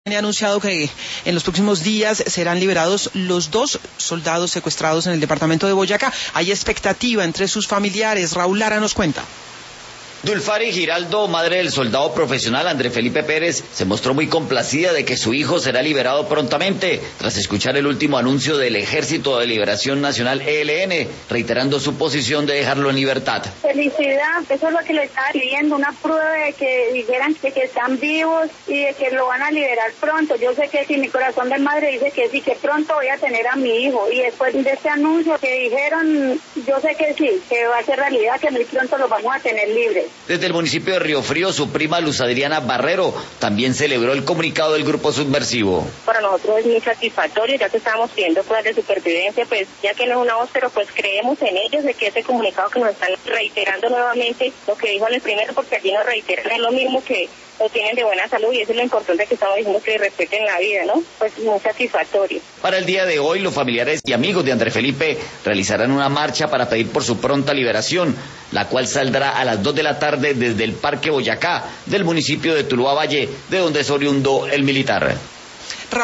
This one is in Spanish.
Ha anunciado que en los próximos días serán liberados los 2 soldados secuestrados en el departamento de Boyacá. Hay expectativa entre sus familiares. Raúl Lara nos cuenta. Dulfari Giraldo, madre del soldado profesional André Felipe Pérez, se mostró muy complacida de que su hijo será liberado prontamente, tras escuchar el último anuncio del Ejército de Liberación Nacional ELN, reiterando su posición de dejarlo en libertad. Felicidad, eso es lo que le estaba pidiendo, una prueba de que dijeran que están vivos y de que lo van a liberar pronto. Yo sé que si mi corazón de madre dice que sí, que pronto voy a tener a mi hijo, y después de este anuncio que dijeron, yo sé que sí, que va a ser realidad, que muy pronto los vamos a tener libres. Desde el municipio de Río Frío, su prima Luz Adriana Barrero también celebró el comunicado del grupo subversivo. Para nosotros es muy satisfactorio, ya que estamos pidiendo pruebas de supervivencia, pues ya que no es una voz, pero pues creemos en ellos, de que ese comunicado que nos están reiterando nuevamente lo que dijo en el primero, porque allí nos reiteran es lo mismo, que lo tienen de buena salud, y eso es lo importante que estamos diciendo, que respeten la vida, ¿no? Pues muy satisfactorio. Para el día de hoy, los familiares y amigos de André Felipe realizarán una marcha para pedir por su pronta liberación, la cual saldrá a las 2 de la tarde desde el Parque Boyacá del municipio de Tuluá Valle, de donde es oriundo el militar.